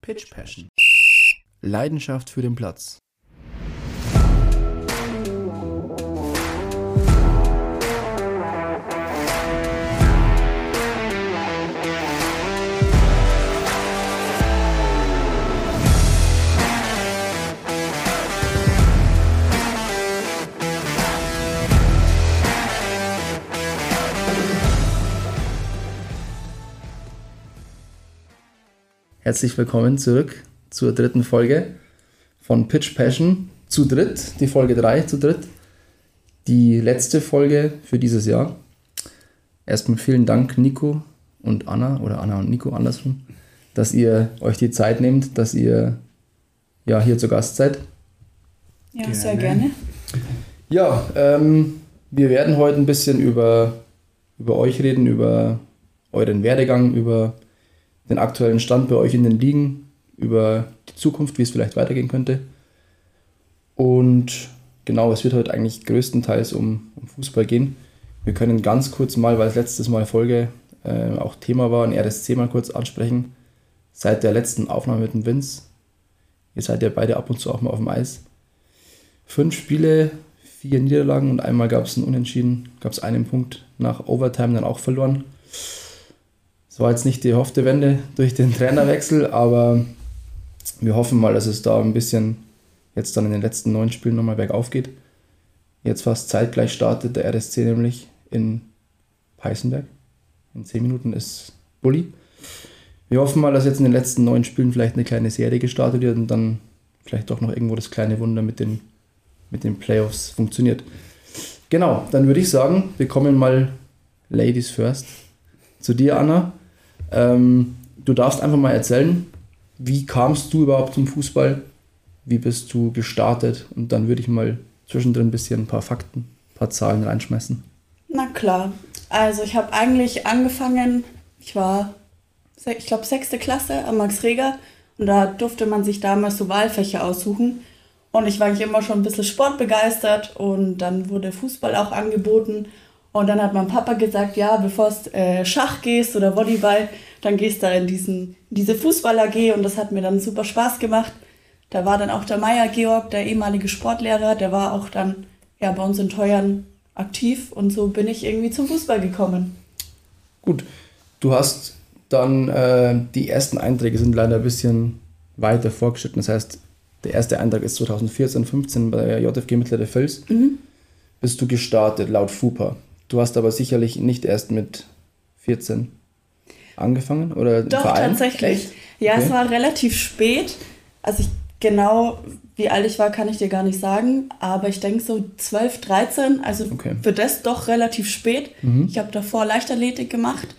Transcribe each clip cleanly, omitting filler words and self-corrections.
Pitch Passion. Leidenschaft für den Platz. Herzlich willkommen zurück zur dritten Folge von Pitch Passion zu dritt, die Folge 3 zu dritt, die letzte Folge für dieses Jahr. Erstmal vielen Dank Nico und Anna, oder Anna und Nico andersrum, dass ihr euch die Zeit nehmt, dass ihr ja hier zu Gast seid. Ja, gerne. Sehr gerne. Ja, wir werden heute ein bisschen über euch reden, über euren Werdegang, über den aktuellen Stand bei euch in den Ligen, über die Zukunft, wie es vielleicht weitergehen könnte. Und genau, es wird heute eigentlich größtenteils um Fußball gehen. Wir können ganz kurz mal, weil es letztes Mal Folge auch Thema war, ein RSC mal kurz ansprechen. Seit der letzten Aufnahme mit dem Vince, ihr seid ja beide ab und zu auch mal auf dem Eis. 5 Spiele, 4 Niederlagen und einmal gab es ein Unentschieden, gab es einen Punkt nach Overtime dann auch verloren. War jetzt nicht die erhoffte Wende durch den Trainerwechsel, aber wir hoffen mal, dass es da ein bisschen jetzt dann in den letzten 9 Spielen nochmal bergauf geht. Jetzt fast zeitgleich startet der RSC nämlich in Peißenberg. In 10 Minuten ist Bulli. Wir hoffen mal, dass jetzt in den letzten 9 Spielen vielleicht eine kleine Serie gestartet wird und dann vielleicht doch noch irgendwo das kleine Wunder mit den Playoffs funktioniert. Genau, dann würde ich sagen, wir kommen mal Ladies first zu dir, Anna. Du darfst einfach mal erzählen, wie kamst du überhaupt zum Fußball? Wie bist du gestartet? Und dann würde ich mal zwischendrin ein bisschen ein paar Fakten, ein paar Zahlen reinschmeißen. Na klar, also ich habe eigentlich angefangen, ich glaube 6. Klasse am Max Reger und da durfte man sich damals so Wahlfächer aussuchen. Und ich war eigentlich immer schon ein bisschen sportbegeistert und dann wurde Fußball auch angeboten. Und dann hat mein Papa gesagt, ja, bevor du Schach gehst oder Volleyball, dann gehst du in diese Fußball-AG und das hat mir dann super Spaß gemacht. Da war dann auch der Meier Georg, der ehemalige Sportlehrer, der war auch dann ja bei uns in Teuern aktiv und so bin ich irgendwie zum Fußball gekommen. Gut, du hast dann, die ersten Einträge sind leider ein bisschen weiter vorgeschritten. Das heißt, der erste Eintrag ist 2014, 15 bei der JFG Mittlere Vils. Bist du gestartet, laut FUPA. Du hast aber sicherlich nicht erst mit 14 angefangen, oder? Doch, tatsächlich. Echt? Ja, okay. Es war relativ spät. Also genau wie alt ich war, kann ich dir gar nicht sagen. Aber ich denke so 12, 13. Also okay. Für das doch relativ spät. Ich habe davor Leichtathletik gemacht.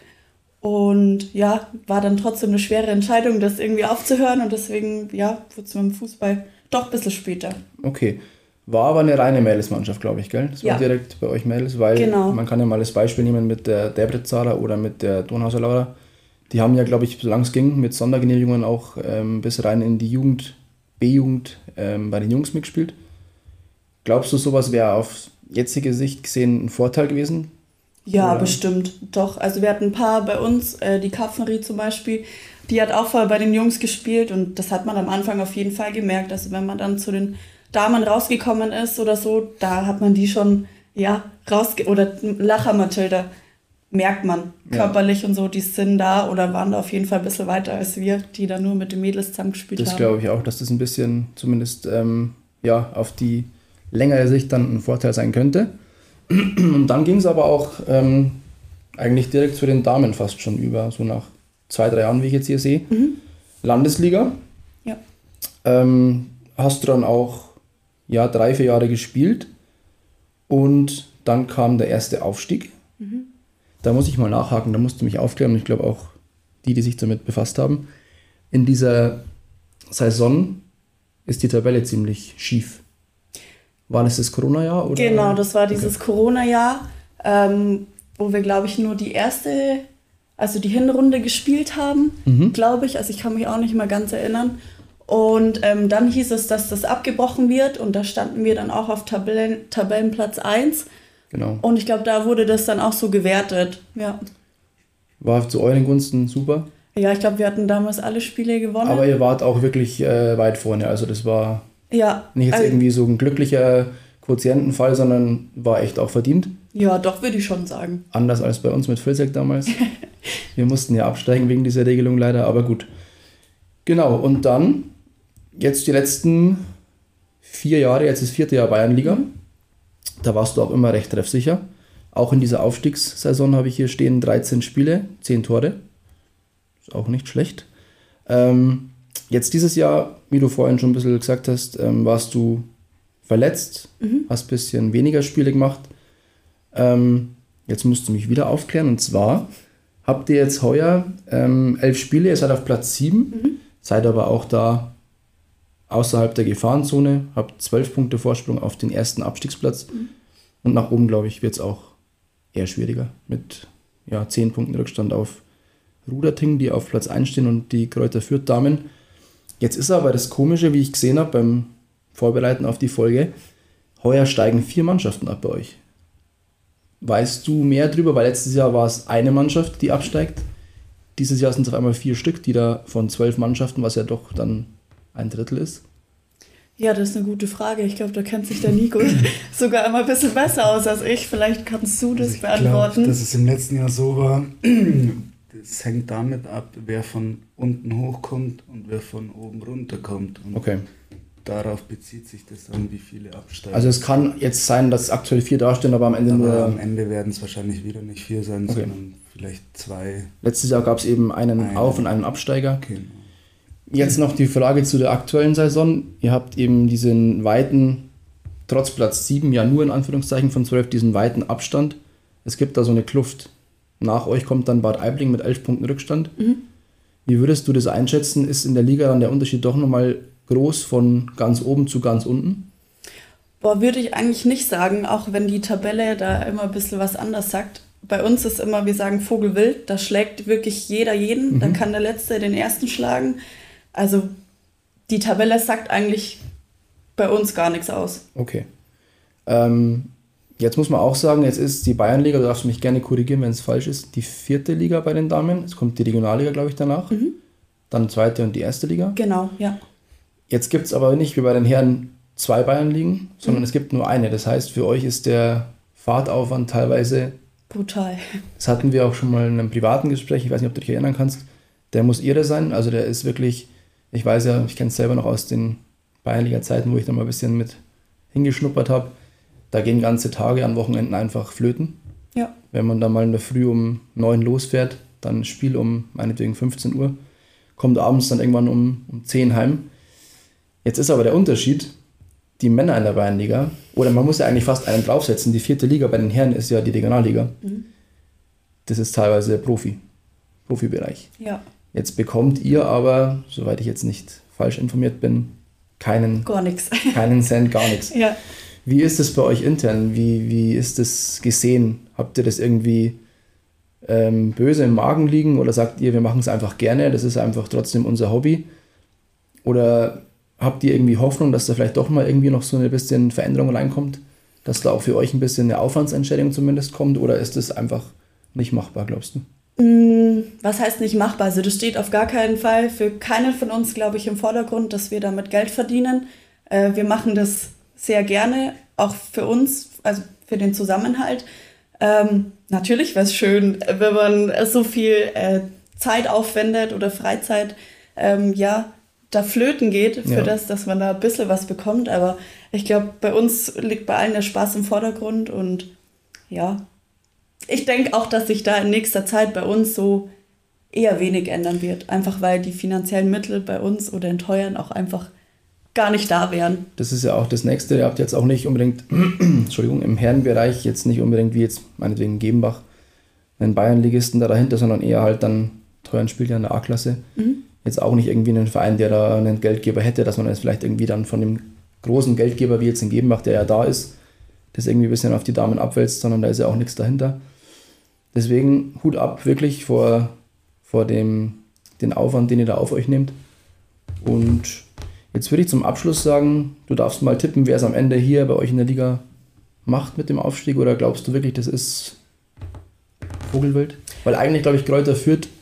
Und ja, war dann trotzdem eine schwere Entscheidung, das irgendwie aufzuhören. Und deswegen, ja, wurde es mit dem Fußball doch ein bisschen später. Okay. War aber eine reine Mädelsmannschaft, glaube ich, gell? Das war direkt bei euch Mädels, weil man kann ja mal das Beispiel nehmen mit der Debrecen oder mit der Donhauser Laura. Die haben ja, glaube ich, solange es ging, mit Sondergenehmigungen auch bis rein in die Jugend, B-Jugend bei den Jungs mitgespielt. Glaubst du, sowas wäre auf jetzige Sicht gesehen ein Vorteil gewesen? Ja, oder? Bestimmt, doch. Also wir hatten ein paar bei uns, die Kapfenried zum Beispiel, die hat auch vorher bei den Jungs gespielt und das hat man am Anfang auf jeden Fall gemerkt. Also wenn man dann zu den Damen rausgekommen ist oder so, da hat man die schon, oder Lacher Mathilda, merkt man körperlich und so, die sind da oder waren da auf jeden Fall ein bisschen weiter als wir, die da nur mit den Mädels zusammengespielt haben. Das glaube ich auch, dass das ein bisschen zumindest auf die längere Sicht dann ein Vorteil sein könnte. Und dann ging es aber auch eigentlich direkt zu den Damen fast schon über, so nach 2-3 Jahren, wie ich jetzt hier sehe. Landesliga. Ja. Hast du dann auch 3-4 Jahre gespielt und dann kam der erste Aufstieg. Da muss ich mal nachhaken, da musst du mich aufklären und ich glaube auch die sich damit befasst haben. In dieser Saison ist die Tabelle ziemlich schief. War das Corona-Jahr? Oder? Genau, das war dieses Corona-Jahr, wo wir, glaube ich, nur die Hinrunde gespielt haben, glaube ich. Also ich kann mich auch nicht mal ganz erinnern. Und dann hieß es, dass das abgebrochen wird und da standen wir dann auch auf Tabellenplatz 1. Genau. Und ich glaube, da wurde das dann auch so gewertet. Ja. War zu euren Gunsten super? Ja, ich glaube, wir hatten damals alle Spiele gewonnen. Aber ihr wart auch wirklich weit vorne. Also das war ja, nicht jetzt also, irgendwie so ein glücklicher Quotientenfall, sondern war echt auch verdient. Ja, doch, würde ich schon sagen. Anders als bei uns mit Vilseck damals. Wir mussten ja absteigen wegen dieser Regelung leider, aber gut. Genau, und dann jetzt die letzten 4 Jahre, jetzt ist 4. Jahr Bayernliga. Da warst du auch immer recht treffsicher. Auch in dieser Aufstiegssaison habe ich hier stehen 13 Spiele, 10 Tore. Ist auch nicht schlecht. Jetzt dieses Jahr, wie du vorhin schon ein bisschen gesagt hast, warst du verletzt, hast ein bisschen weniger Spiele gemacht. Jetzt musst du mich wieder aufklären. Und zwar habt ihr jetzt heuer 11 Spiele, ihr seid auf Platz 7, seid aber auch da außerhalb der Gefahrenzone, habt 12 Punkte Vorsprung auf den ersten Abstiegsplatz. Und nach oben, glaube ich, wird es auch eher schwieriger. Mit 10 Punkten Rückstand auf Ruderting, die auf Platz 1 stehen, und die Kräuter Fürth Damen. Jetzt ist aber das Komische, wie ich gesehen habe beim Vorbereiten auf die Folge, heuer steigen 4 Mannschaften ab bei euch. Weißt du mehr drüber? Weil letztes Jahr war es eine Mannschaft, die absteigt. Dieses Jahr sind es auf einmal 4 Stück, die da von 12 Mannschaften, was ja doch dann 1/3 ist. Ja, das ist eine gute Frage. Ich glaube, da kennt sich der Nico sogar immer ein bisschen besser aus als ich. Vielleicht kannst du das beantworten. Ich glaube, dass es im letzten Jahr so war, das hängt damit ab, wer von unten hochkommt und wer von oben runterkommt. Und okay. Darauf bezieht sich das dann, wie viele absteigen. Also es kann jetzt sein, dass aktuell 4 dastehen, aber am Ende Am Ende werden es wahrscheinlich wieder nicht 4 sein, sondern vielleicht 2. Letztes Jahr gab es eben einen Auf- und einen Absteiger. Genau. Jetzt noch die Frage zu der aktuellen Saison. Ihr habt eben diesen weiten, trotz Platz 7, ja nur in Anführungszeichen von 12, diesen weiten Abstand. Es gibt da so eine Kluft. Nach euch kommt dann Bad Aibling mit 11 Punkten Rückstand. Wie würdest du das einschätzen? Ist in der Liga dann der Unterschied doch nochmal groß von ganz oben zu ganz unten? Boah, würde ich eigentlich nicht sagen, auch wenn die Tabelle da immer ein bisschen was anders sagt. Bei uns ist immer, wir sagen Vogelwild, da schlägt wirklich jeder jeden, da kann der Letzte den Ersten schlagen. Also die Tabelle sagt eigentlich bei uns gar nichts aus. Okay. Jetzt muss man auch sagen, jetzt ist die Bayernliga, du darfst mich gerne korrigieren, wenn es falsch ist, die 4. Liga bei den Damen. Es kommt die Regionalliga, glaube ich, danach. Dann 2. und die 1. Liga. Genau, ja. Jetzt gibt es aber nicht wie bei den Herren 2 Bayernligen, sondern es gibt nur eine. Das heißt, für euch ist der Fahrtaufwand teilweise brutal. Das hatten wir auch schon mal in einem privaten Gespräch, ich weiß nicht, ob du dich erinnern kannst. Der muss irre sein, also der ist wirklich, ich weiß ja, ich kenne es selber noch aus den Bayernliga-Zeiten, wo ich da mal ein bisschen mit hingeschnuppert habe. Da gehen ganze Tage an Wochenenden einfach flöten. Ja. Wenn man da mal in der Früh um 9 losfährt, dann Spiel um meinetwegen 15 Uhr, kommt abends dann irgendwann um 10 heim. Jetzt ist aber der Unterschied, die Männer in der Bayernliga, oder man muss ja eigentlich fast einen draufsetzen, die 4. Liga bei den Herren ist ja die Regionalliga. Das ist teilweise Profibereich. Ja. Jetzt bekommt ihr aber, soweit ich jetzt nicht falsch informiert bin, gar nichts. Keinen Cent, gar nichts. Ja. Wie ist das bei euch intern? Wie ist das gesehen? Habt ihr das irgendwie böse im Magen liegen oder sagt ihr, wir machen es einfach gerne, das ist einfach trotzdem unser Hobby? Oder habt ihr irgendwie Hoffnung, dass da vielleicht doch mal irgendwie noch so ein bisschen Veränderung reinkommt? Dass da auch für euch ein bisschen eine Aufwandsentschädigung zumindest kommt? Oder ist das einfach nicht machbar, glaubst du? Was heißt nicht machbar? Also das steht auf gar keinen Fall für keinen von uns, glaube ich, im Vordergrund, dass wir damit Geld verdienen. Wir machen das sehr gerne, auch für uns, also für den Zusammenhalt. Natürlich wäre es schön, wenn man so viel Zeit aufwendet oder Freizeit, da flöten geht für das, dass man da ein bisschen was bekommt. Aber ich glaube, bei uns liegt bei allen der Spaß im Vordergrund und ja, ich denke auch, dass sich da in nächster Zeit bei uns so eher wenig ändern wird. Einfach weil die finanziellen Mittel bei uns oder in Teuern auch einfach gar nicht da wären. Das ist ja auch das Nächste. Ihr habt jetzt auch nicht unbedingt, Entschuldigung, im Herrenbereich jetzt nicht unbedingt wie jetzt meinetwegen Gebenbach einen Bayernligisten da dahinter, sondern eher halt dann Teuern spielt ja in der A-Klasse. Jetzt auch nicht irgendwie einen Verein, der da einen Geldgeber hätte, dass man das vielleicht irgendwie dann von dem großen Geldgeber wie jetzt in Gebenbach, der ja da ist, das irgendwie ein bisschen auf die Damen abwälzt, sondern da ist ja auch nichts dahinter. Deswegen Hut ab wirklich vor den Aufwand, den ihr da auf euch nehmt. Und jetzt würde ich zum Abschluss sagen, du darfst mal tippen, wer es am Ende hier bei euch in der Liga macht mit dem Aufstieg, oder glaubst du wirklich, das ist Vogelwild? Weil eigentlich, glaube ich, Kräuter Fürth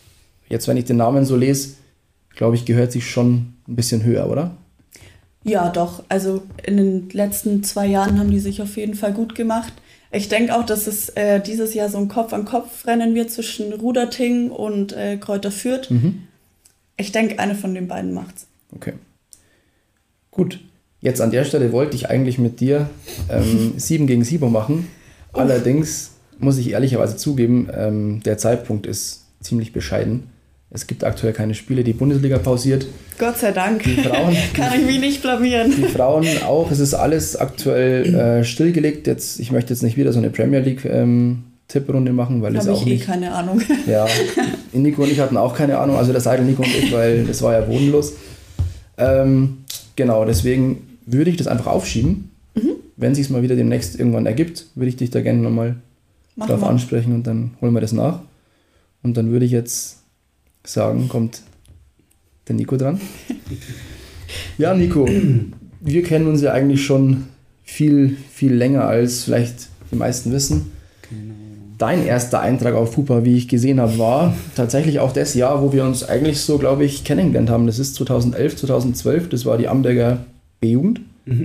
jetzt wenn ich den Namen so lese, glaube ich, gehört sich schon ein bisschen höher, oder? Ja, doch. Also in den letzten 2 Jahren haben die sich auf jeden Fall gut gemacht. Ich denke auch, dass es dieses Jahr so ein Kopf-an-Kopf-Rennen wird zwischen Ruderting und Kräuter Fürth. Ich denke, eine von den beiden macht's. Okay. Gut. Jetzt an der Stelle wollte ich eigentlich mit dir 7 gegen 7 machen. Allerdings muss ich ehrlicherweise zugeben, der Zeitpunkt ist ziemlich bescheiden. Es gibt aktuell keine Spiele, die Bundesliga pausiert. Gott sei Dank. Die Frauen, kann ich mich nicht blamieren. Die Frauen auch. Es ist alles aktuell stillgelegt. Ich möchte jetzt nicht wieder so eine Premier League Tipprunde machen, weil es auch nicht... keine Ahnung. Ja, Nico und ich hatten auch keine Ahnung. Also der Seidel, Nico und ich, weil das war ja bodenlos. Genau, deswegen würde ich das einfach aufschieben. Wenn es sich mal wieder demnächst irgendwann ergibt, würde ich dich da gerne nochmal drauf ansprechen und dann holen wir das nach. Und dann würde ich jetzt sagen, kommt der Nico dran. Ja, Nico, wir kennen uns ja eigentlich schon viel, viel länger, als vielleicht die meisten wissen. Genau. Dein erster Eintrag auf FUPA, wie ich gesehen habe, war tatsächlich auch das Jahr, wo wir uns eigentlich so, glaube ich, kennengelernt haben. Das ist 2011, 2012, das war die Amberger B-Jugend.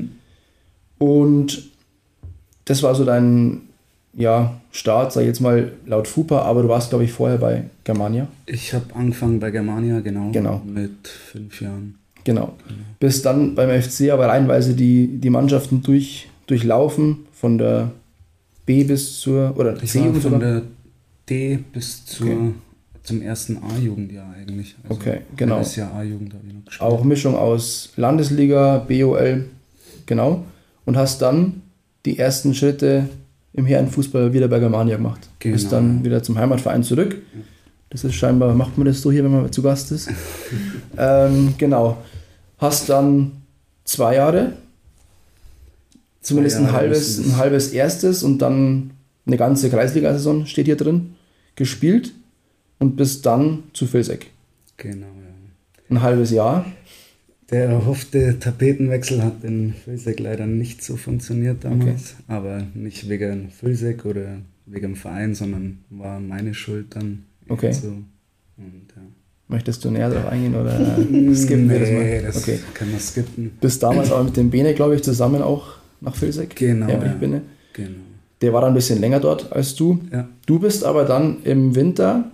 Und das war so dein Start, sag ich jetzt mal, laut FUPA, aber du warst, glaube ich, vorher bei Germania. Ich habe angefangen bei Germania, genau. Mit 5 Jahren. Genau. Bis dann beim FC aber reihenweise die Mannschaften durchlaufen, von der B bis zur, oder C-Jugend von der D bis zum ersten A-Jugendjahr eigentlich. Also okay, genau. Das Jahr A-Jugend habe ich noch gespielt. Auch Mischung aus Landesliga, BOL, genau. Und hast dann die ersten Schritte im Herrenfußball wieder bei Germania gemacht. Genau. Bist dann wieder zum Heimatverein zurück. Das ist scheinbar, macht man das so hier, wenn man zu Gast ist. Genau. Hast dann 2 Jahre, zumindest ein halbes erstes und dann eine ganze Kreisliga-Saison, steht hier drin, gespielt und bist dann zu Vilseck. Genau, ja. Ein halbes Jahr. Der erhoffte Tapetenwechsel hat in Vilseck leider nicht so funktioniert damals, aber nicht wegen Vilseck oder wegen dem Verein, sondern war meine Schuld dann. Okay. So. Und, ja. Möchtest du näher darauf eingehen oder skippen wir das mal? Nee, das kann man skippen. Bist damals aber mit dem Bene, glaube ich, zusammen auch nach Vilseck? Genau, ja. Bene. Genau. Der war dann ein bisschen länger dort als du. Ja. Du bist aber dann im Winter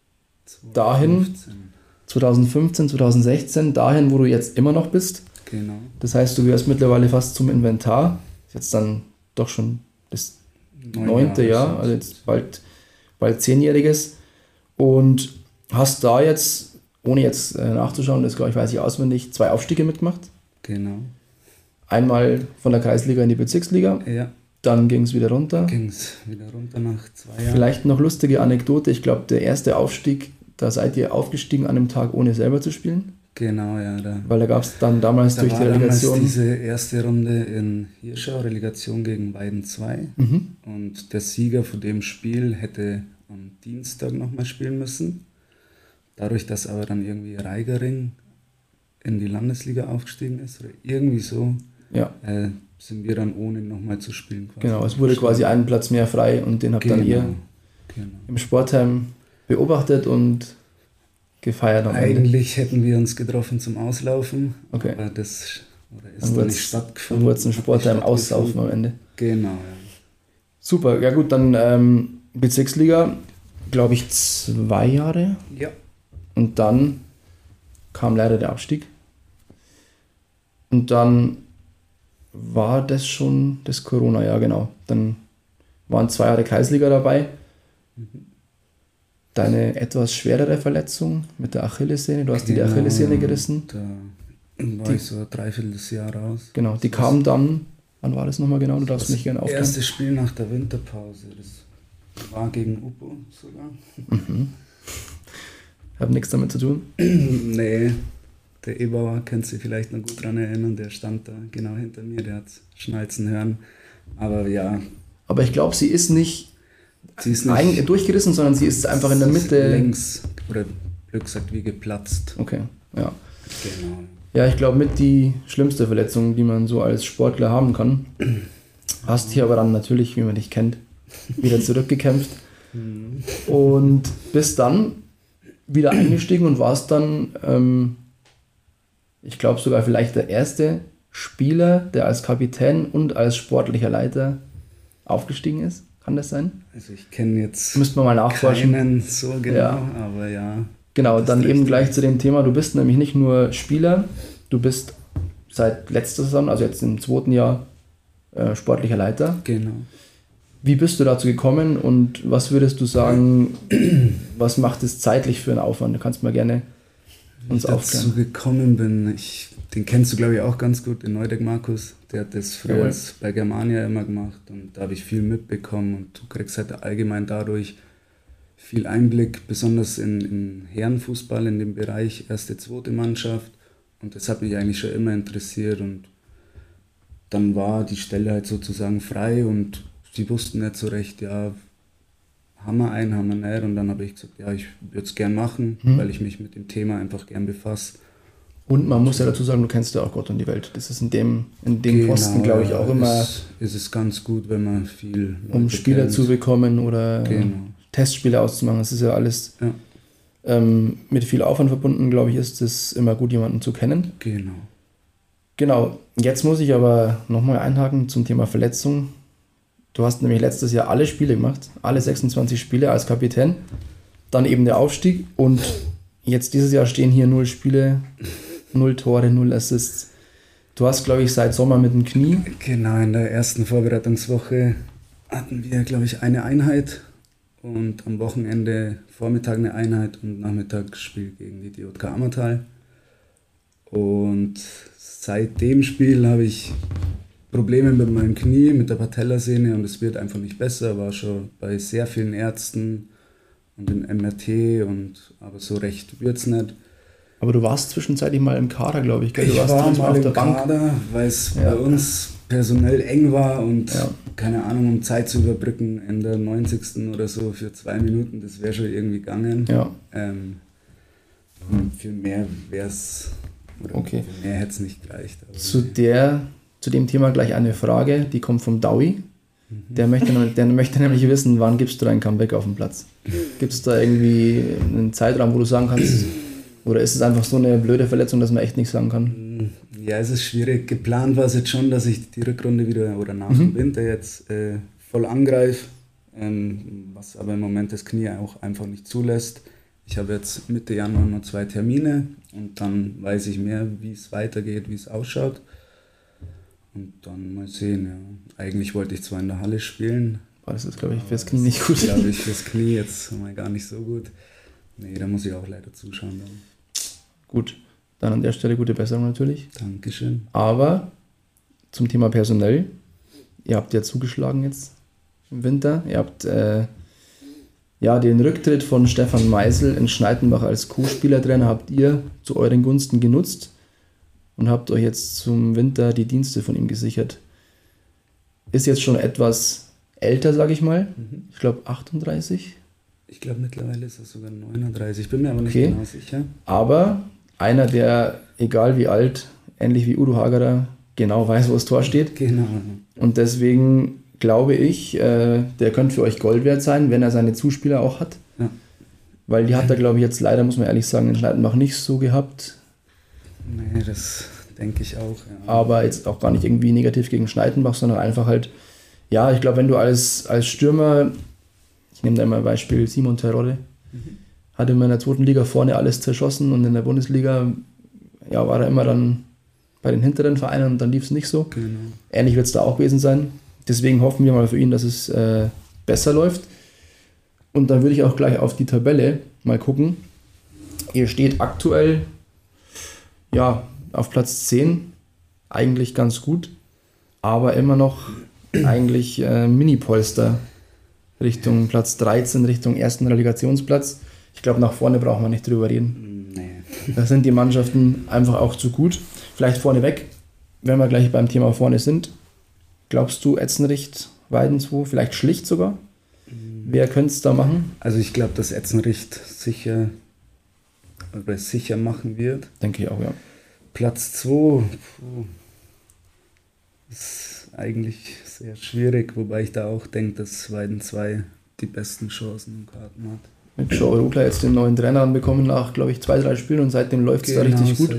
2015, 2016, dahin, wo du jetzt immer noch bist. Genau. Das heißt, du gehörst mittlerweile fast zum Inventar. Jetzt dann doch schon das 9. Jahr, also jetzt bald 10-jähriges. Und hast da jetzt, ohne jetzt nachzuschauen, das glaube ich, weiß ich auswendig, 2 Aufstiege mitgemacht. Genau. Einmal von der Kreisliga in die Bezirksliga. Ja. Dann ging es wieder runter. Ging es wieder runter nach 2 Jahren. Vielleicht noch lustige Anekdote. Ich glaube, der erste Aufstieg, da seid ihr aufgestiegen an dem Tag, ohne selber zu spielen. Genau, ja. Weil da gab es dann damals durch die Relegation... Damals diese erste Runde in Hirschau, Relegation gegen Weiden 2. Und der Sieger von dem Spiel hätte am Dienstag nochmal spielen müssen. Dadurch, dass aber dann irgendwie Reigering in die Landesliga aufgestiegen ist, oder irgendwie so, sind wir dann ohne nochmal zu spielen. Quasi. Genau, es wurde quasi ein Platz mehr frei und den habt dann ihr im Sportheim beobachtet und gefeiert am Ende. Eigentlich hätten wir uns getroffen zum Auslaufen, aber das ist dann nicht stattgefunden. Dann wurde es ein Sportheim auslaufen am Ende. Genau, ja. Super, ja gut, dann Bezirksliga, glaube ich, 2 Jahre. Ja. Und dann kam leider der Abstieg. Und dann war das schon das Corona-Jahr, genau. Dann waren 2 Jahre Kreisliga dabei. Deine etwas schwerere Verletzung mit der Achillessehne, du hast dir die Achillessehne gerissen. Da war ich so ein Dreivierteljahr raus. Genau, die kam dann, wann war das nochmal genau? Du darfst mich gerne aufklären. Das erste Spiel nach der Winterpause, das war gegen Upo sogar. Hat nichts damit zu tun? Nee, der Ebauer könnte sich vielleicht noch gut dran erinnern, der stand da genau hinter mir, der hat schnalzen hören. Aber ja. Aber ich glaube, sie ist nicht durchgerissen, sondern sie ist einfach in der Mitte. Längs, oder blöd gesagt, wie geplatzt. Okay, ja. Genau. Ja, ich glaube, mit die schlimmste Verletzung, die man so als Sportler haben kann. Hast hier aber dann natürlich, wie man dich kennt, wieder zurückgekämpft. Und bist dann wieder eingestiegen und warst dann, ich glaube sogar vielleicht der erste Spieler, der als Kapitän und als sportlicher Leiter aufgestiegen ist. Kann das sein? Also ich kenne jetzt Müssten wir mal nachforschen. keinen so genau, Ja. aber ja. Genau, das dann trifft eben gleich es. zu dem Thema, du bist nämlich nicht nur Spieler, du bist seit letzter Saison, also jetzt im 2. Jahr, sportlicher Leiter. Genau. Wie bist du dazu gekommen und was würdest du sagen, was macht es zeitlich für einen Aufwand? Du kannst mal gerne Wie uns ich dazu aufklären. gekommen bin, den kennst du glaube ich auch ganz gut, den Neudeck Markus. Der hat das früher Jawohl. bei Germania immer gemacht und da habe ich viel mitbekommen und du kriegst halt allgemein dadurch viel Einblick, besonders in Herrenfußball, in dem Bereich erste, zweite Mannschaft und das hat mich eigentlich schon immer interessiert und dann war die Stelle halt sozusagen frei und sie wussten nicht so recht, ja, haben wir einen, haben wir nicht und dann habe ich gesagt, ja, ich würde es gern machen, weil ich mich mit dem Thema einfach gern befasse. Und man muss ja dazu sagen, du kennst ja auch Gott und die Welt. Das ist in dem Posten, glaube ich, auch immer, Ist es ganz gut, wenn man viel um Leute Spieler kennt. zu bekommen oder Genau. Testspiele auszumachen. Das ist ja alles Ja, mit viel Aufwand verbunden, glaube ich, ist es immer gut, jemanden zu kennen. genau. Genau, jetzt muss ich aber nochmal einhaken zum Thema Verletzung. Du hast nämlich letztes Jahr alle Spiele gemacht, alle 26 Spiele als Kapitän, dann eben der Aufstieg und jetzt dieses Jahr stehen hier 0 Spiele, 0 Tore, 0 Assists. Du hast, glaube ich, seit Sommer mit dem Knie. Genau, in der ersten Vorbereitungswoche hatten wir, glaube ich, eine Einheit und am Wochenende Vormittag eine Einheit und Nachmittag Spiel gegen die DJK Ammertal. Und seit dem Spiel habe ich Probleme mit meinem Knie, mit der Patellasehne und es wird einfach nicht besser. War schon bei sehr vielen Ärzten und im MRT aber so recht wird es nicht. Aber du warst zwischenzeitlich mal im Kader, glaube ich. Gell? Du Ich warst war manchmal mal auf der im Bank. Kader, weil es Ja. bei uns personell eng war und Ja. keine Ahnung, um Zeit zu überbrücken in der 90. oder so für 2 Minuten, das wäre schon irgendwie gegangen. Ja, Und für mehr wäre es, oder Okay. für mehr hätte es nicht gereicht. Aber zu dem Thema gleich eine Frage, die kommt vom Daui. Der möchte nämlich wissen, wann gibst du dein Comeback auf dem Platz? Gibt es da irgendwie einen Zeitraum, wo du sagen kannst, oder ist es einfach so eine blöde Verletzung, dass man echt nichts sagen kann? Ja, es ist schwierig. Geplant war es jetzt schon, dass ich die Rückrunde wieder oder nach dem Winter jetzt voll angreife, was aber im Moment das Knie auch einfach nicht zulässt. Ich habe jetzt Mitte Januar nur 2 Termine und dann weiß ich mehr, wie es weitergeht, wie es ausschaut. Und dann mal sehen, ja. Eigentlich wollte ich zwar in der Halle spielen. Boah, das ist, glaube ich, fürs aber Knie nicht gut. Das glaube ich fürs Knie jetzt mal gar nicht so gut. Nee, da muss ich auch leider zuschauen dann. Gut, dann an der Stelle gute Besserung natürlich. Dankeschön. Aber zum Thema personell, ihr habt ja zugeschlagen jetzt im Winter. Ihr habt den Rücktritt von Stefan Meisel in Schneidenbach als Co-Spielertrainer habt ihr zu euren Gunsten genutzt und habt euch jetzt zum Winter die Dienste von ihm gesichert. Ist jetzt schon etwas älter, sage ich mal. Ich glaube 38. Ich glaube mittlerweile ist es sogar 39. Ich bin mir aber nicht Okay. genau sicher. Aber einer, der, egal wie alt, ähnlich wie Udo Hagerer, genau weiß, wo das Tor steht. Genau. Und deswegen glaube ich, der könnte für euch Gold wert sein, wenn er seine Zuspieler auch hat. Ja. Weil die hat er, glaube ich, jetzt leider, muss man ehrlich sagen, in Schneidenbach nicht so gehabt. Nee, das denke ich auch. Ja. Aber jetzt auch gar nicht irgendwie negativ gegen Schneidenbach, sondern einfach halt, ja, ich glaube, wenn du als Stürmer, ich nehme da mal ein Beispiel, Simon Terodde, hat immer in der 2. Liga vorne alles zerschossen und in der Bundesliga ja, war er immer dann bei den hinteren Vereinen und dann lief es nicht so. Genau. Ähnlich wird es da auch gewesen sein. Deswegen hoffen wir mal für ihn, dass es besser läuft. Und dann würde ich auch gleich auf die Tabelle mal gucken. Ihr steht aktuell ja, auf Platz 10, eigentlich ganz gut, aber immer noch eigentlich Mini-Polster Richtung Platz 13, Richtung ersten Relegationsplatz. Ich glaube, nach vorne brauchen wir nicht drüber reden. Nee. Da sind die Mannschaften einfach auch zu gut. Vielleicht vorneweg, wenn wir gleich beim Thema vorne sind, glaubst du Etzenricht, Weidenswo, vielleicht Schlicht sogar? Wer könnte es da machen? Also ich glaube, dass Etzenricht sicher machen wird. Denke ich auch, ja. Platz 2 ist eigentlich sehr schwierig, wobei ich da auch denke, dass Weiden 2 die besten Chancen und Karten hat. mit Joe Rogler jetzt den neuen Trainer bekommen nach, glaube ich, 2-3 Spielen und seitdem läuft es da richtig gut.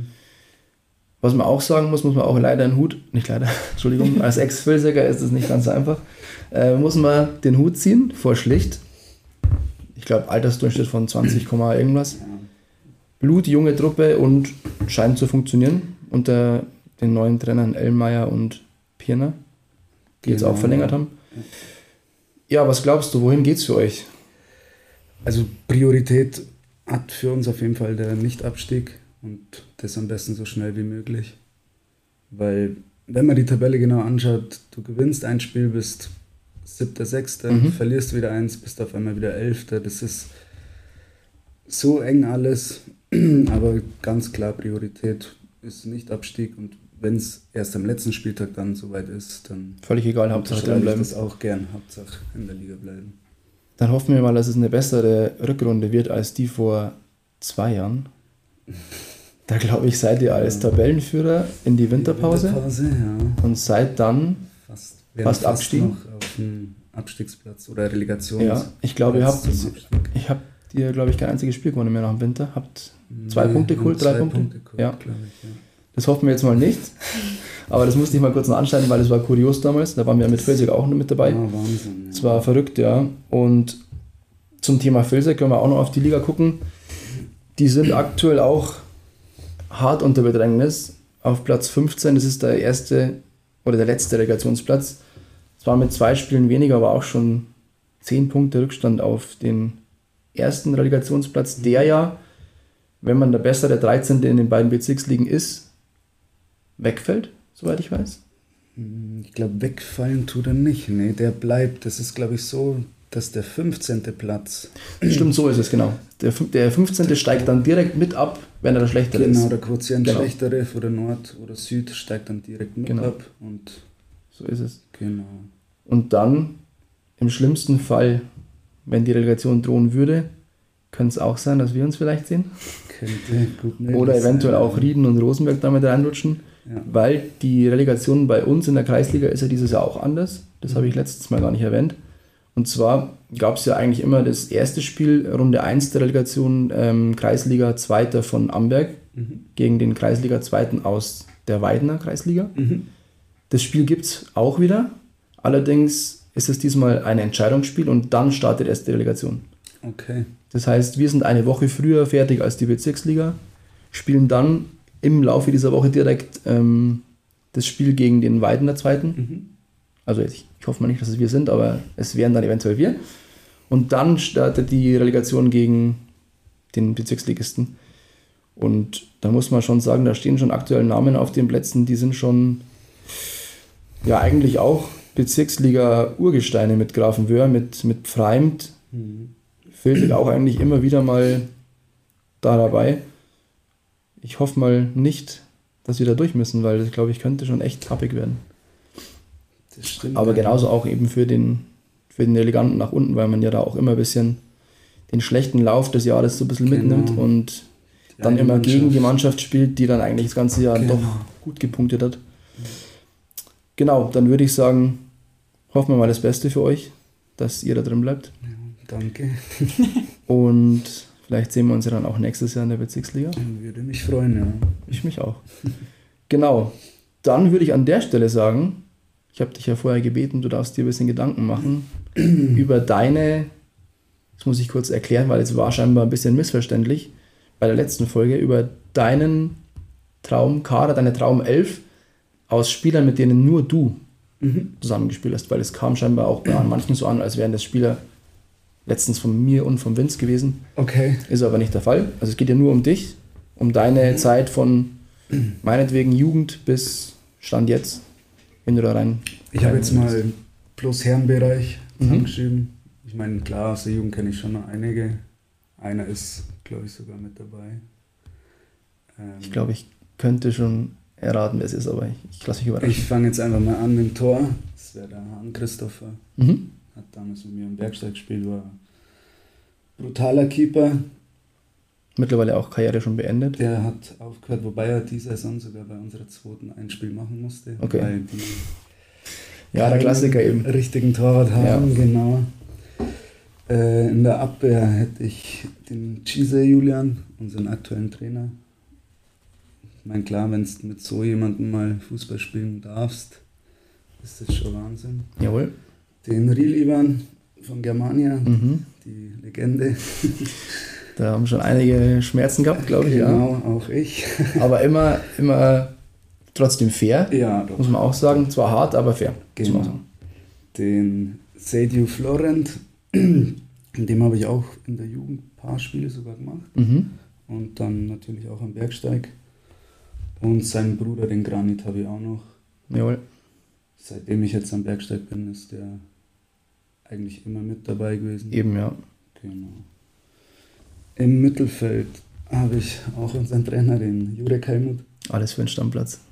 Was man auch sagen muss man auch leider den Hut, nicht leider, Entschuldigung, als Ex-Völsecker ist es nicht ganz so einfach, muss man den Hut ziehen vor Schlicht. Ich glaube, Altersdurchschnitt von 20, irgendwas. Blutjunge Truppe und scheint zu funktionieren unter den neuen Trainern Ellmeier und Pirner, die jetzt auch verlängert haben. Ja, was glaubst du, wohin geht's für euch? Also Priorität hat für uns auf jeden Fall der Nichtabstieg und das am besten so schnell wie möglich. Weil, wenn man die Tabelle genau anschaut, du gewinnst ein Spiel, bist 7., 6., verlierst wieder eins, bist auf einmal wieder 11. Das ist so eng alles, aber ganz klar Priorität ist Nichtabstieg und wenn es erst am letzten Spieltag dann soweit ist, dann völlig egal, Hauptsache drin bleiben. Das auch gern, Hauptsache in der Liga bleiben. Dann hoffen wir mal, dass es eine bessere Rückrunde wird als die vor 2 Jahren. Da glaube ich, seid ihr als Tabellenführer in die Winterpause. Und seid dann fast Abgestiegen. Noch auf dem Abstiegsplatz oder Relegation. Ja, ich glaube, ihr habt glaube ich, kein einziges Spiel gewonnen mehr nach dem Winter. Habt 2 Punkte geholt, 3 Punkte. Geholt, ja. Glaube ich, ja. Das hoffen wir jetzt mal nicht. Aber das musste ich mal kurz noch anschneiden, weil das war kurios damals. Da waren wir mit Völsek auch noch mit dabei. Ja, Wahnsinn. Das war verrückt, ja. Und zum Thema Völsek können wir auch noch auf die Liga gucken. Die sind aktuell auch hart unter Bedrängnis. Auf Platz 15, das ist der erste oder der letzte Relegationsplatz. Zwar mit 2 Spielen weniger, aber auch schon 10 Punkte Rückstand auf den ersten Relegationsplatz, der ja, wenn man der bessere 13. in den beiden Bezirksligen ist, wegfällt, soweit ich weiß. Ich glaube, wegfallen tut er nicht. Nee, der bleibt. Das ist, glaube ich, so, dass der 15. Platz... Stimmt, so ist es, genau. Der 15. steigt dann direkt mit ab, wenn er der Schlechtere ist. Genau, der Quotient Schlechtere oder Nord oder Süd steigt dann direkt mit ab. Und so ist es. Genau. Und dann, im schlimmsten Fall, wenn die Relegation drohen würde, könnte es auch sein, dass wir uns vielleicht sehen. Könnte gut möglich oder eventuell sein. auch Rieden und Rosenberg damit reinrutschen. Ja. Weil die Relegation bei uns in der Kreisliga ist ja dieses Jahr auch anders. Das habe ich letztes Mal gar nicht erwähnt. Und zwar gab es ja eigentlich immer das erste Spiel, Runde 1 der Relegation, Kreisliga 2. von Amberg gegen den Kreisliga 2. aus der Weidener Kreisliga. Das Spiel gibt es auch wieder. Allerdings ist es diesmal ein Entscheidungsspiel und dann startet erst die Relegation. Okay. Das heißt, wir sind eine Woche früher fertig als die Bezirksliga, spielen dann im Laufe dieser Woche direkt das Spiel gegen den Weidener 2. Also ich hoffe mal nicht, dass es wir sind, aber es wären dann eventuell wir. Und dann startet die Relegation gegen den Bezirksligisten. Und da muss man schon sagen, da stehen schon aktuell Namen auf den Plätzen, die sind schon ja eigentlich auch Bezirksliga-Urgesteine mit Grafenwöhr, mit Pfreimt. Völsek auch eigentlich immer wieder mal da dabei. Ich hoffe mal nicht, dass wir da durch müssen, weil das, glaube ich, könnte schon echt happig werden. Das stimmt. Aber genauso auch eben für den Releganten nach unten, weil man ja da auch immer ein bisschen den schlechten Lauf des Jahres so ein bisschen mitnimmt und dann immer gegen die Mannschaft spielt, die dann eigentlich das ganze Jahr doch gut gepunktet hat. Genau, dann würde ich sagen, hoffen wir mal das Beste für euch, dass ihr da drin bleibt. Ja, danke. Und vielleicht sehen wir uns ja dann auch nächstes Jahr in der Bezirksliga. Würde mich freuen, ja. Ich mich auch. Genau, dann würde ich an der Stelle sagen, ich habe dich ja vorher gebeten, du darfst dir ein bisschen Gedanken machen über deine, das muss ich kurz erklären, weil es war scheinbar ein bisschen missverständlich, bei der letzten Folge, über deinen Traumkader, deine Traumelf aus Spielern, mit denen nur du zusammengespielt hast, weil es kam scheinbar auch bei manchen so an, als wären das Spieler letztens von mir und von Vince gewesen. Okay. Ist aber nicht der Fall. Also es geht ja nur um dich, um deine Zeit von meinetwegen Jugend bis Stand jetzt, wenn du da rein... Ich habe jetzt mal plus Herrenbereich zusammengeschrieben. Ich meine, klar, aus der Jugend kenne ich schon noch einige. Einer ist, glaube ich, sogar mit dabei. Ich glaube, ich könnte schon erraten, wer es ist, aber ich lasse mich überraschen. Ich fange jetzt einfach mal an mit dem Tor. Das wäre der Hahn Christopher. Hat damals mit mir im Bergsteig gespielt, war brutaler Keeper. Mittlerweile auch Karriere schon beendet. Der hat aufgehört, wobei er diese Saison sogar bei unserer zweiten ein Spiel machen musste. Okay. Weil die ja, der Klassiker eben. Richtigen Torwart haben, genau. In der Abwehr hätte ich den Cise Julian, unseren aktuellen Trainer. Ich meine, klar, wenn du mit so jemandem mal Fußball spielen darfst, ist das schon Wahnsinn. Jawohl. Den Ril Ivan von Germania, die Legende. Da haben schon einige Schmerzen gehabt, glaube ich. Genau, ja. auch ich. Aber immer trotzdem fair, Ja, doch. muss man auch sagen. Zwar hart, aber fair. Muss man auch Genau. sagen. Den Seidio Florent, in dem habe ich auch in der Jugend ein paar Spiele sogar gemacht. Und dann natürlich auch am Bergsteig. Und seinen Bruder, den Granit, habe ich auch noch. Jawohl. Seitdem ich jetzt am Bergsteig bin, ist der eigentlich immer mit dabei gewesen. Eben, ja. Genau. Im Mittelfeld habe ich auch unseren Trainer, den Jurek Helmut. Alles für den Stammplatz.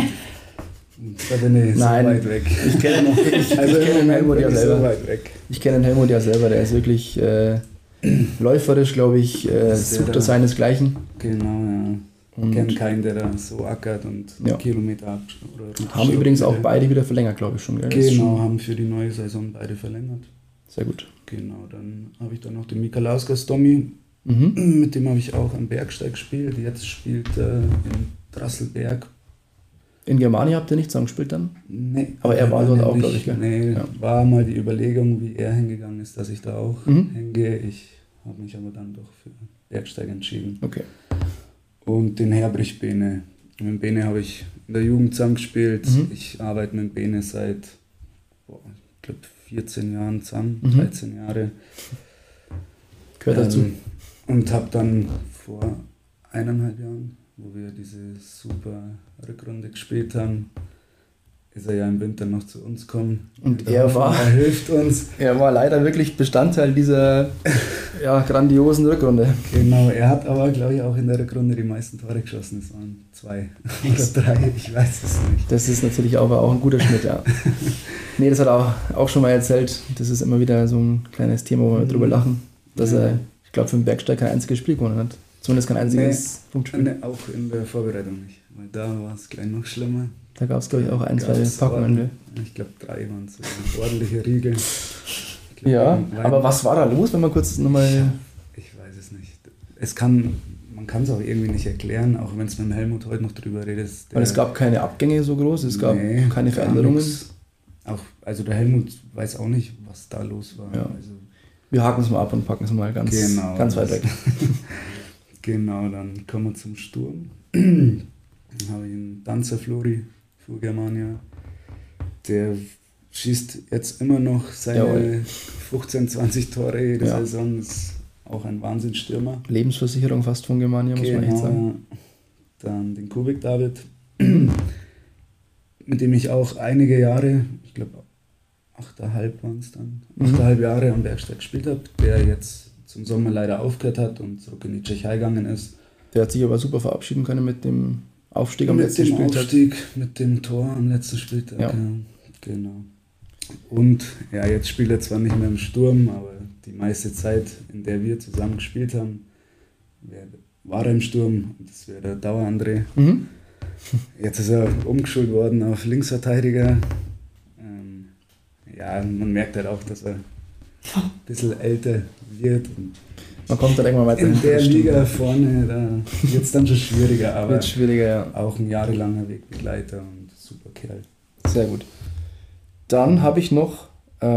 Da bin ich so Nein, weit weg. Ich kenne den Helmut ja so selber. weit weg. Ich kenne den Helmut ja selber, der ist wirklich läuferisch, glaube ich, sucht er seinesgleichen. Genau, ja. Ich kenne keinen, der da so ackert und Ja. Kilometer ab. Haben übrigens auch beide wieder verlängert, glaube ich schon. Gell? Das ist Genau, schon haben für die neue Saison beide verlängert. sehr gut. Genau, dann habe ich dann noch den Mikalauskas Tommy, Mhm. mit dem habe ich auch am Bergsteig gespielt. Jetzt spielt er in Drasselberg. In Germania habt ihr nicht zusammengespielt dann? Nee, Aber er war dort auch, nicht. glaube ich, gell? Nee, Ja. war mal die Überlegung, wie er hingegangen ist, dass ich da auch hingehe. Ich habe mich aber dann doch für Bergsteig entschieden. Okay. Und den Herbrich Bene. Mit Bene habe ich in der Jugend zusammengespielt. Ich arbeite mit Bene seit, ich glaube, 14 Jahren zusammen, 13 Jahre. Gehört dazu. Und habe dann vor 1,5 Jahren, wo wir diese super Rückrunde gespielt haben, ist er ja im Winter noch zu uns gekommen. Und er hilft uns. Er war leider wirklich Bestandteil dieser grandiosen Rückrunde. Genau, er hat aber, glaube ich, auch in der Rückrunde die meisten Tore geschossen. Es waren 2 oder 3, ich weiß es nicht. Das ist natürlich auch ein guter Schnitt, ja. Nee, das hat er auch schon mal erzählt. Das ist immer wieder so ein kleines Thema, wo wir drüber lachen, dass er, ich glaube, für den Bergsteig kein einziges Spiel gewonnen hat. Zumindest kein einziges Punktspiel. Nee, auch in der Vorbereitung nicht, weil da war es gleich noch schlimmer. Da gab es, glaube ich, auch 1, 2 Packungen. Ich glaube, 3 waren es. So ordentliche Riegel. Ja, aber was war da los, wenn man kurz nochmal... Ich weiß es nicht. Man kann es auch irgendwie nicht erklären, auch wenn es mit dem Helmut heute noch drüber redet. Weil es gab keine Abgänge so groß, es gab keine Veränderungen. Auch, also der Helmut weiß auch nicht, was da los war. Ja. Also, wir haken es mal ab und packen es mal ganz weit weg. Genau, dann kommen wir zum Sturm. Dann habe ich einen Danzer Flori für Germania. Der schießt jetzt immer noch seine 15, 20 Tore jede Saison. Ist auch ein Wahnsinnsstürmer. Lebensversicherung fast von Germania, muss man echt sagen. Dann den Kubik David, mit dem ich auch einige Jahre, ich glaube 8,5 waren es dann, 8,5 Jahre am Bergsteig gespielt habe, der jetzt zum Sommer leider aufgehört hat und zurück in die Tschechei gegangen ist. Der hat sich aber super verabschieden können mit dem Aufstieg am letzten Spieltag. Spieltag. Aufstieg, mit dem Tor am letzten Spieltag. Ja. Genau. Und jetzt spielt er zwar nicht mehr im Sturm, aber die meiste Zeit, in der wir zusammen gespielt haben, war er im Sturm. Das wäre der Dauer-André. Jetzt ist er umgeschult worden auf Linksverteidiger. Man merkt halt auch, dass er ein bisschen älter wird. Und man kommt dann irgendwann weiter. In der Liga vorne, da wird es dann schon schwieriger, aber wird schwieriger, auch ein jahrelanger Wegbegleiter und super Kerl. Sehr gut. Dann habe ich noch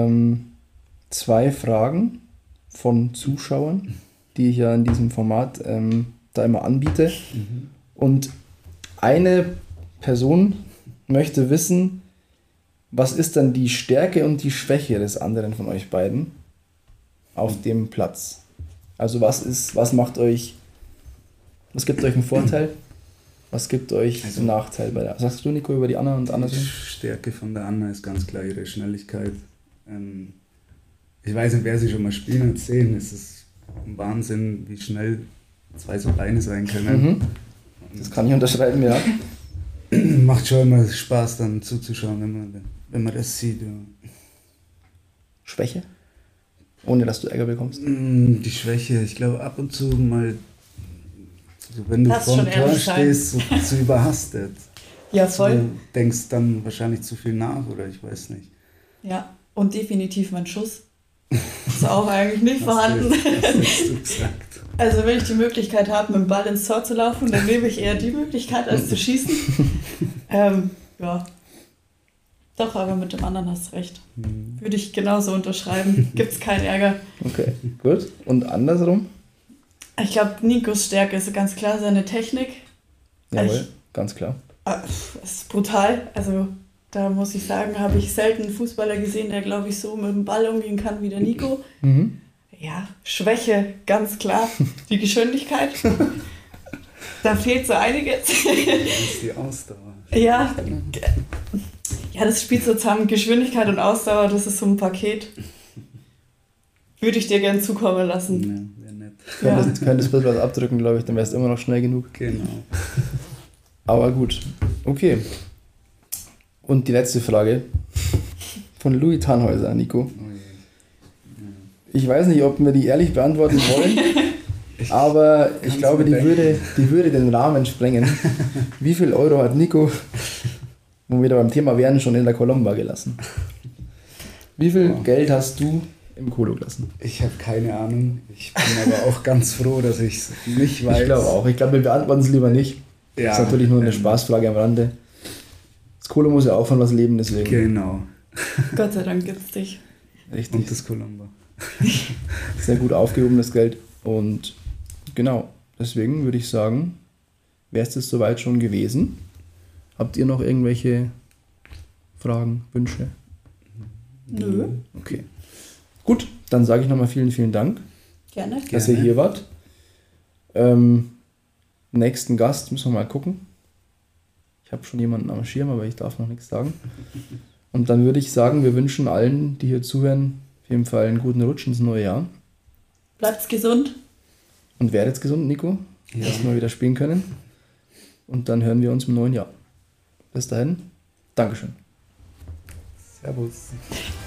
2 Fragen von Zuschauern, die ich ja in diesem Format da immer anbiete. Und eine Person möchte wissen, was ist dann die Stärke und die Schwäche des anderen von euch beiden auf dem Platz? Also was gibt euch einen Vorteil? Was gibt euch einen Nachteil bei der? Sagst du, Nico, über die Anna und andersrum? Die Stärke von der Anna ist ganz klar ihre Schnelligkeit. Ich weiß nicht, wer sie schon mal spielen hat sehen. Es ist ein Wahnsinn, wie schnell 2 so Beine sein können. Das kann ich unterschreiben, ja. Macht schon immer Spaß dann zuzuschauen, wenn man das sieht. Ja. Schwäche? Ohne dass du Ärger bekommst? Die Schwäche, ich glaube ab und zu mal, wenn du vor dem Tor stehst, so zu überhastet. Ja, voll. Du denkst dann wahrscheinlich zu viel nach oder ich weiß nicht. Ja, und definitiv mein Schuss. Ist auch eigentlich nicht vorhanden. Was hättest du gesagt? Also wenn ich die Möglichkeit habe, mit dem Ball ins Tor zu laufen, dann nehme ich eher die Möglichkeit, als zu schießen. Ja. Doch, aber mit dem anderen hast du recht. Würde ich genauso unterschreiben. Gibt's keinen Ärger. Okay, gut. Und andersrum? Ich glaube, Nikos Stärke ist ganz klar seine Technik. Jawohl, ganz klar. Es ist brutal. Also da muss ich sagen, habe ich selten einen Fußballer gesehen, der, glaube ich, so mit dem Ball umgehen kann wie der Nico. Ja, Schwäche, ganz klar. Die Geschwindigkeit. Da fehlt so einiges. Das ist die Ausdauer. Ja, das spielt so zusammen. Geschwindigkeit und Ausdauer, das ist so ein Paket. Würde ich dir gern zukommen lassen. Ja, wäre nett. Ja. Könntest ein bisschen was abdrücken, glaube ich, dann wärst du immer noch schnell genug. Genau. Aber gut, okay. Und die letzte Frage von Louis Tannhäuser, Nico. Oh je. Ich weiß nicht, ob wir die ehrlich beantworten wollen, aber ich glaube, die würde den Rahmen sprengen. Wie viel Euro hat Nico, wo wir da beim Thema wären, schon in der Colomba gelassen? Wie viel Geld hast du im Kolo gelassen? Ich habe keine Ahnung. Ich bin aber auch ganz froh, dass ich es nicht weiß. Ich glaube auch. Ich glaube, wir beantworten es lieber nicht. Ja, Das ist natürlich nur eine Spaßfrage am Rande. Das Kolo muss ja auch von was leben, deswegen. Genau. Gott sei Dank gibt's dich. Richtig. Und das Colombo. Sehr gut aufgehobenes Geld. Und genau, deswegen würde ich sagen, wäre es das soweit schon gewesen. Habt ihr noch irgendwelche Fragen, Wünsche? Nö. Okay. Gut, dann sage ich nochmal vielen, vielen Dank, Gerne. dass ihr hier wart. Nächsten Gast müssen wir mal gucken. Ich habe schon jemanden am Schirm, aber ich darf noch nichts sagen. Und dann würde ich sagen, wir wünschen allen, die hier zuhören, auf jeden Fall einen guten Rutsch ins neue Jahr. Bleibt's gesund. Und werdet gesund, Nico, Ja. dass wir wieder spielen können. Und dann hören wir uns im neuen Jahr. Bis dahin, Dankeschön. Servus.